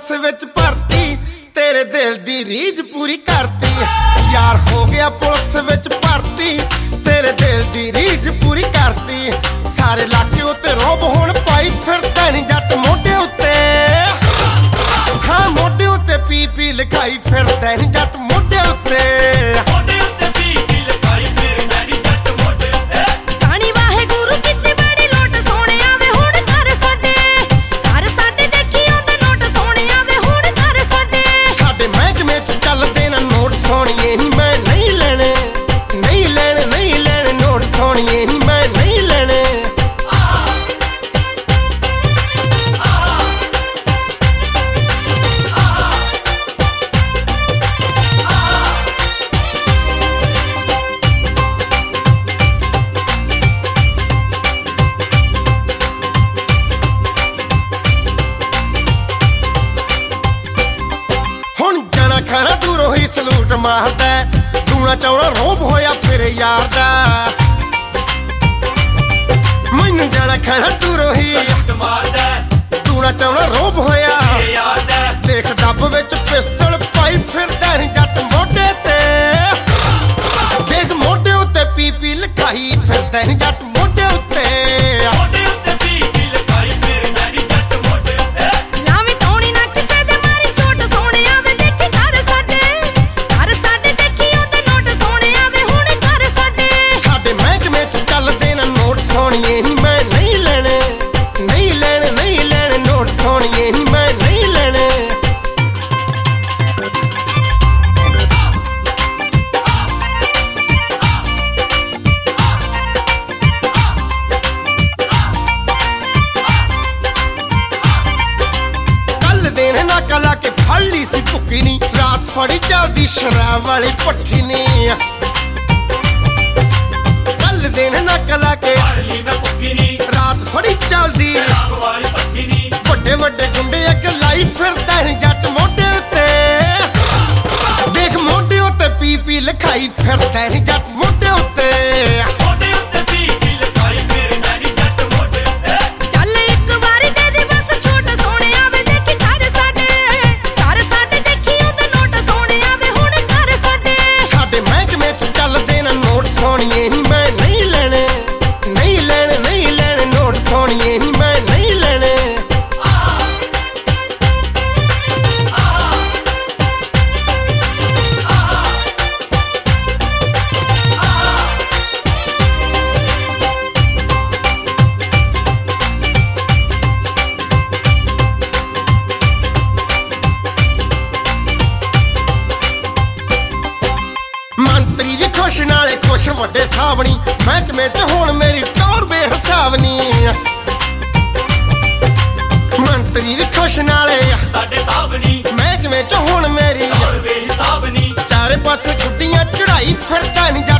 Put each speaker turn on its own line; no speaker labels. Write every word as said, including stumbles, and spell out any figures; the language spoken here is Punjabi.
ਪੁਲਿਸ ਵਿੱਚ ਭਰਤੀ, ਤੇਰੇ ਦਿਲ ਦੀ ਰੀਝ ਪੂਰੀ ਕਰਤੀ। ਯਾਰ ਹੋ ਗਿਆ ਪੁਲਿਸ ਵਿੱਚ ਭਰਤੀ, ਤੇਰੇ ਦਿਲ ਦੀ ਰੀਝ ਪੂਰੀ ਕਰਤੀ। ਸਾਰੇ ਇਲਾਕੇ ਉੱਤੇ ਰੋਬ ਹੁਣ ਪਾਈ ਫਿਰਦਾ ਨੀ ਜੱਟ ਮੋਢੇ ਉੱਤੇ, ਹਾਂ ਮੋਢੇ ਉੱਤੇ ਪੀ ਪੀ ਲਿਖਾਈ ਫਿਰਦਾ ਨੀ ਜੱਟ ਮੋਢੇ ਉੱਤੇ। ਖਾਣਾ ਦੂਰੋਂ ਹੀ ਸਲੂਟ ਮਾਰਦਾ, ਦੂਣਾ ਚੌਣਾ ਰੋਬ ਹੋਇਆ ਫਿਰ ਯਾਰ ਦਾ। ਮੈਨੂੰ ਜਾਣਾ ਖਾਣਾ ਦੂਰੋਂ ਹੀ ਮਾਰਦਾ, ਦੂਣਾ ਚੌਣਾ ਰੋਬ ਹੋਇਆ ਯਾਰ ਦਾ। ਦੇਖ ਡੱਬ ਵਿੱਚ ਪਿਸਟਲ ਪਾਈ ਫਿਰਦਾ ਨੀ ਜੱਟ ਮੋਢੇ ਤੇ, ਦੇਖ ਮੋਢੇ ਉੱਤੇ ਪੀ ਪੀ ਲਿਖਾਈ ਫਿਰਦਾ ਨੀ ਜੱਟ ਮੋਢੇ ਉੱਤੇ। ਕੇ ਫੜ ਲਈ ਸੀ ਭੁੱਕੀ ਨੀ, ਰਾਤ ਫੜੀ ਚੱਲਦੀ ਸ਼ਰਾਬ ਵਾਲੀ ਭੱਠੀ ਨੀ। ਕੱਲ ਦਿਨ ਨੱਕ ਲਾ ਕੇ ਫੜ ਲਈ ਮੈਂ ਭੁੱਕੀ ਨੀ, ਰਾਤ ਫੜੀ ਚੱਲਦੀ ਸ਼ਰਾਬ ਵਾਲੀ ਭੱਠੀ ਨੀ। ਵੱਡੇ ਵੱਡੇ ਗੁੰਡੇ ਅੱਗ ਲਾਈ ਫਿਰਦਾ ਨੀ ਜੱਟ ਮੋਢੇ ਉੱਤੇ, ਦੇਖ ਮੋਢੇ ਉੱਤੇ ਪੀ ਪੀ ਲਿਖਾਈ ਫਿਰਦਾ ਨੀ ਜੱਟ ਮੋਢੇ ਉੱਤੇ। ਮੰਤਰੀ ਵੀ ਖੁਸ਼ ਨਾਲੇ ਖੁਸ਼ ਵੱਡੇ ਸਾਹਬਣੀ, ਮਹਿਕਮੇ ਚ ਹੁਣ ਮੇਰੀ ਟੌਰ ਬੇਹਿਸਾਬ ਨੀ। ਮੰਤਰੀ ਵੀ ਖੁਸ਼ ਨਾਲੇ ਸਾਡੇ ਸਾਹਬਣੀ, ਮਹਿਕਮੇ ਚ ਹੁਣ ਮੇਰੀ ਟੌਰ ਬੇਹਿਸਾਬ ਨੀ। ਚਾਰੇ ਪਾਸੇ ਗੁੱਡੀਆਂ ਚੜਾਈ ਫਿਰਦਾ ਨੀ